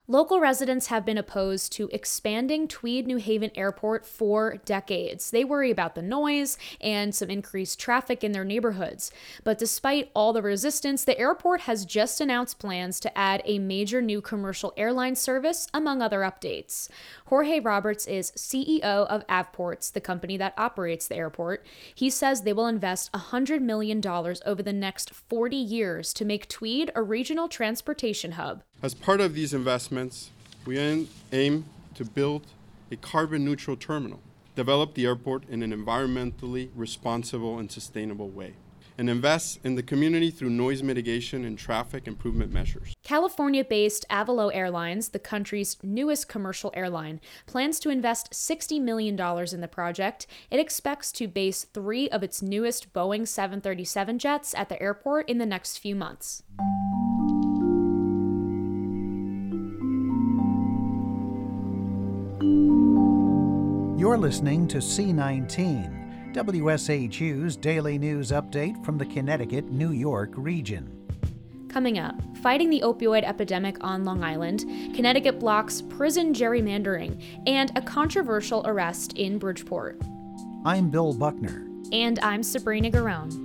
Local residents have been opposed to expanding Tweed New Haven Airport for decades. They worry about the noise and some increased traffic in their neighborhoods. But despite all the resistance, the airport has just announced plans to add a major new commercial airline service, among other updates. Jorge Roberts is CEO of Avports, the company that operates the airport. He says they will invest $100 million over the next 40 years to make Tweed a regional transportation hub. As part of these investments, we aim to build a carbon-neutral terminal, develop the airport in an environmentally responsible and sustainable way, and invest in the community through noise mitigation and traffic improvement measures. California-based Avelo Airlines, the country's newest commercial airline, plans to invest $60 million in the project. It expects to base 3 of its newest Boeing 737 jets at the airport in the next few months. You're listening to C19, WSHU's daily news update from the Connecticut, New York region. Coming up, fighting the opioid epidemic on Long Island, Connecticut blocks prison gerrymandering, and a controversial arrest in Bridgeport. I'm Bill Buckner. And I'm Sabrina Garone.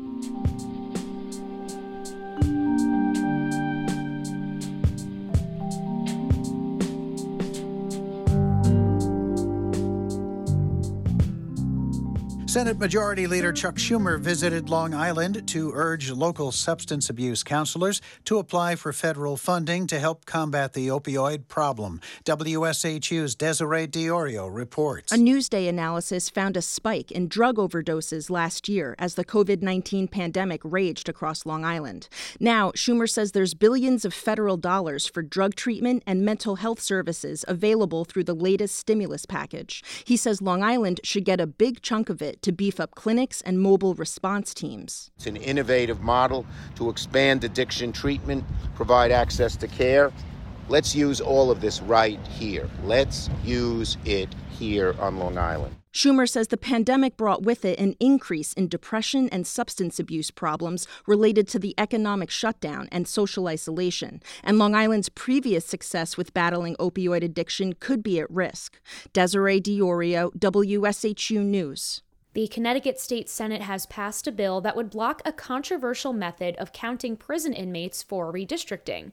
Senate Majority Leader Chuck Schumer visited Long Island to urge local substance abuse counselors to apply for federal funding to help combat the opioid problem. WSHU's Desiree Diorio reports. A Newsday analysis found a spike in drug overdoses last year as the COVID-19 pandemic raged across Long Island. Now, Schumer says there's billions of federal dollars for drug treatment and mental health services available through the latest stimulus package. He says Long Island should get a big chunk of it to beef up clinics and mobile response teams. It's an innovative model to expand addiction treatment, provide access to care. Let's use all of this right here. Let's use it here on Long Island. Schumer says the pandemic brought with it an increase in depression and substance abuse problems related to the economic shutdown and social isolation, and Long Island's previous success with battling opioid addiction could be at risk. Desiree Diorio, WSHU News. The Connecticut State Senate has passed a bill that would block a controversial method of counting prison inmates for redistricting.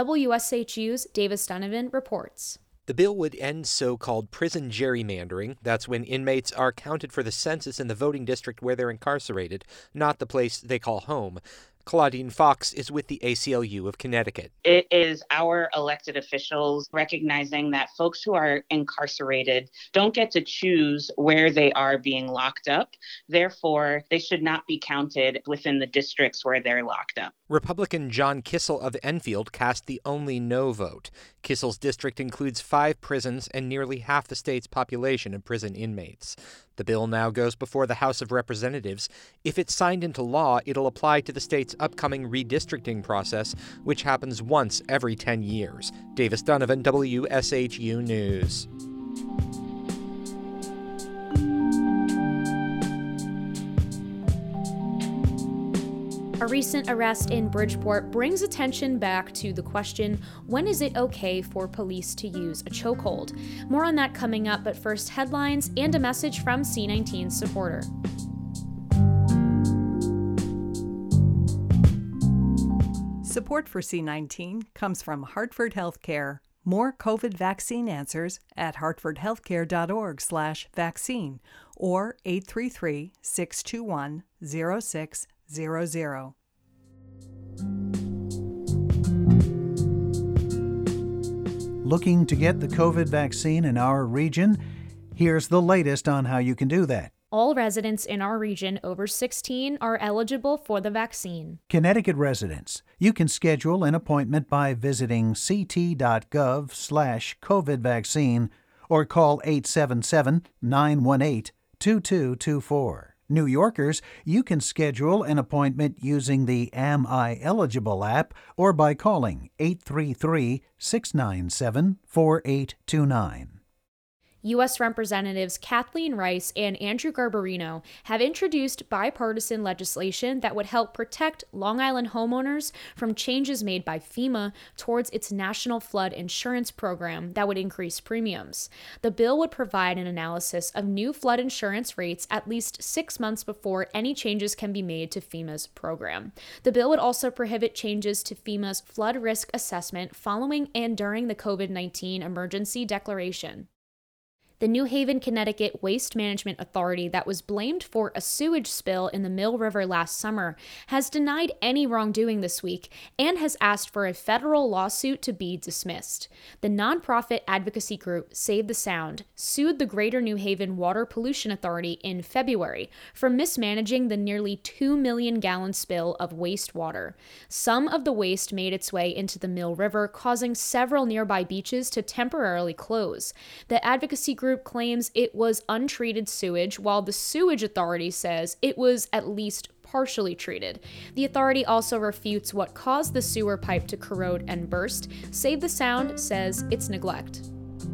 WSHU's Davis Donovan reports. The bill would end so-called prison gerrymandering. That's when inmates are counted for the census in the voting district where they're incarcerated, not the place they call home. Claudine Fox is with the ACLU of Connecticut. It is our elected officials recognizing that folks who are incarcerated don't get to choose where they are being locked up. Therefore, they should not be counted within the districts where they're locked up. Republican John Kissel of Enfield cast the only no vote. Kissel's district includes 5 prisons and nearly half the state's population of prison inmates. The bill now goes before the House of Representatives. If it's signed into law, it'll apply to the state's upcoming redistricting process, which happens once every 10 years. Davis Donovan, WSHU News. A recent arrest in Bridgeport brings attention back to the question, when is it okay for police to use a chokehold? More on that coming up, but first headlines and a message from C19's supporter. Support for C19 comes from Hartford Healthcare. More COVID vaccine answers at hartfordhealthcare.org/vaccine or 833-621-0600. Looking to get the COVID vaccine in our region? Here's the latest on how you can do that. All residents in our region over 16 are eligible for the vaccine. Connecticut residents, you can schedule an appointment by visiting ct.gov/COVID vaccine or call 877-918-2224. New Yorkers, you can schedule an appointment using the Am I Eligible app or by calling 833-697-4829. U.S. Representatives Kathleen Rice and Andrew Garbarino have introduced bipartisan legislation that would help protect Long Island homeowners from changes made by FEMA towards its National Flood Insurance Program that would increase premiums. The bill would provide an analysis of new flood insurance rates at least 6 months before any changes can be made to FEMA's program. The bill would also prohibit changes to FEMA's flood risk assessment following and during the COVID-19 emergency declaration. The New Haven, Connecticut Waste Management Authority that was blamed for a sewage spill in the Mill River last summer has denied any wrongdoing this week and has asked for a federal lawsuit to be dismissed. The nonprofit advocacy group Save the Sound sued the Greater New Haven Water Pollution Authority in February for mismanaging the nearly 2 million gallon spill of wastewater. Some of the waste made its way into the Mill River, causing several nearby beaches to temporarily close. The advocacy group claims it was untreated sewage, while the sewage authority says it was at least partially treated. The authority also refutes what caused the sewer pipe to corrode and burst. Save the Sound says it's neglect.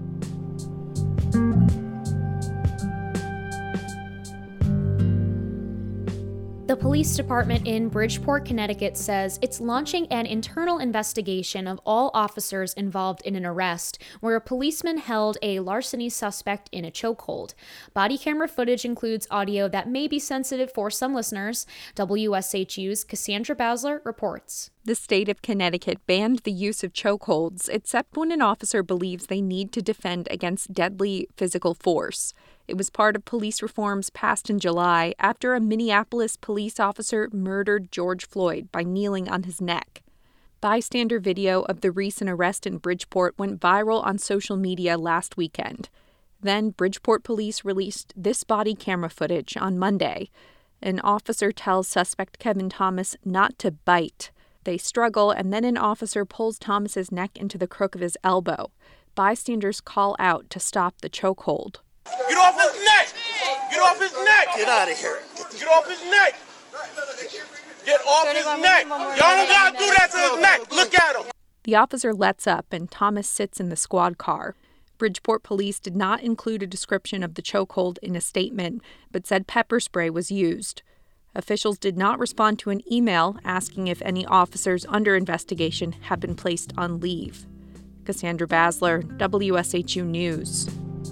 The police department in Bridgeport, Connecticut says it's launching an internal investigation of all officers involved in an arrest where a policeman held a larceny suspect in a chokehold. Body camera footage includes audio that may be sensitive for some listeners. WSHU's Cassandra Basler reports. The state of Connecticut banned the use of chokeholds, except when an officer believes they need to defend against deadly physical force. It was part of police reforms passed in July after a Minneapolis police officer murdered George Floyd by kneeling on his neck. Bystander video of the recent arrest in Bridgeport went viral on social media last weekend. Then Bridgeport police released this body camera footage on Monday. An officer tells suspect Kevin Thomas not to bite. They struggle, and then an officer pulls Thomas's neck into the crook of his elbow. Bystanders call out to stop the chokehold. Get off his neck! Get off his neck! Get out of here! Get off his neck! Get off his neck! Y'all don't gotta do that to his neck! Look at him! The officer lets up, and Thomas sits in the squad car. Bridgeport police did not include a description of the chokehold in a statement, but said pepper spray was used. Officials did not respond to an email asking if any officers under investigation have been placed on leave. Cassandra Basler, WSHU News.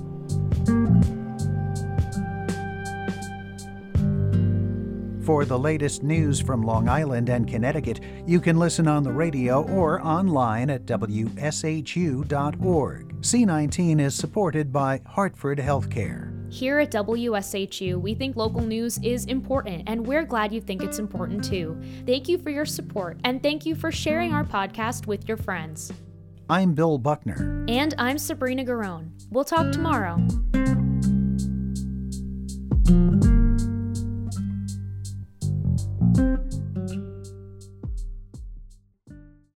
For the latest news from Long Island and Connecticut, you can listen on the radio or online at WSHU.org. C19 is supported by Hartford Healthcare. Here at WSHU, we think local news is important, and we're glad you think it's important too. Thank you for your support, and thank you for sharing our podcast with your friends. I'm Bill Buckner. And I'm Sabrina Garone. We'll talk tomorrow.